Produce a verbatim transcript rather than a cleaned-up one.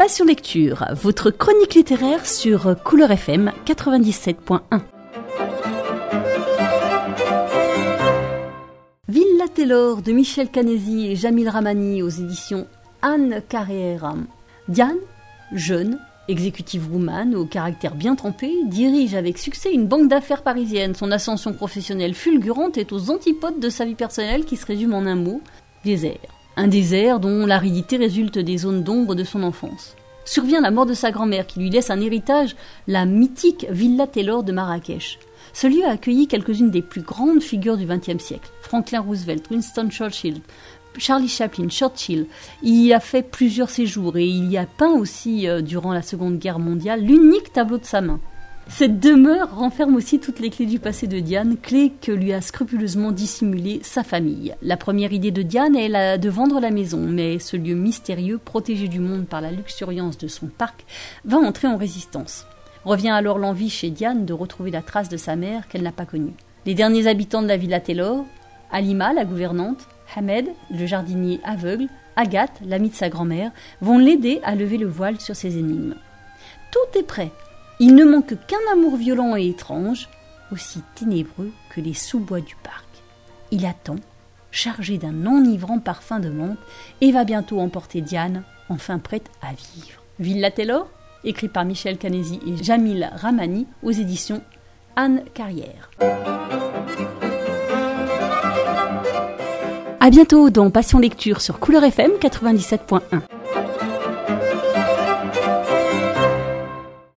Passion Lecture, votre chronique littéraire sur Couleur F M quatre-vingt-dix-sept point un. Villa Taylor de Michel Canesi et Jamil Ramani aux éditions Anne Carrière. Diane, jeune, executive woman au caractère bien trempé, dirige avec succès une banque d'affaires parisienne. Son ascension professionnelle fulgurante est aux antipodes de sa vie personnelle qui se résume en un mot, désert. Un désert dont l'aridité résulte des zones d'ombre de son enfance. Survient la mort de sa grand-mère qui lui laisse un héritage, la mythique Villa Taylor de Marrakech. Ce lieu a accueilli quelques-unes des plus grandes figures du vingtième siècle. Franklin Roosevelt, Winston Churchill, Charlie Chaplin, Churchill. Il y a fait plusieurs séjours et il y a peint aussi, euh, durant la Seconde Guerre mondiale, l'unique tableau de sa main. Cette demeure renferme aussi toutes les clés du passé de Diane, clés que lui a scrupuleusement dissimulées sa famille. La première idée de Diane est la de vendre la maison, mais ce lieu mystérieux, protégé du monde par la luxuriance de son parc, va entrer en résistance. Revient alors l'envie chez Diane de retrouver la trace de sa mère qu'elle n'a pas connue. Les derniers habitants de la Villa Taylor, Halima, la gouvernante, Ahmed, le jardinier aveugle, Agathe, l'amie de sa grand-mère, vont l'aider à lever le voile sur ses énigmes. Tout est prêt. Il ne manque qu'un amour violent et étrange, aussi ténébreux que les sous-bois du parc. Il attend, chargé d'un enivrant parfum de menthe, et va bientôt emporter Diane, enfin prête à vivre. Villa Taylor, écrit par Michel Canesi et Jamil Ramani aux éditions Anne Carrière. À bientôt dans Passion Lecture sur Couleur F M quatre-vingt-dix-sept point un.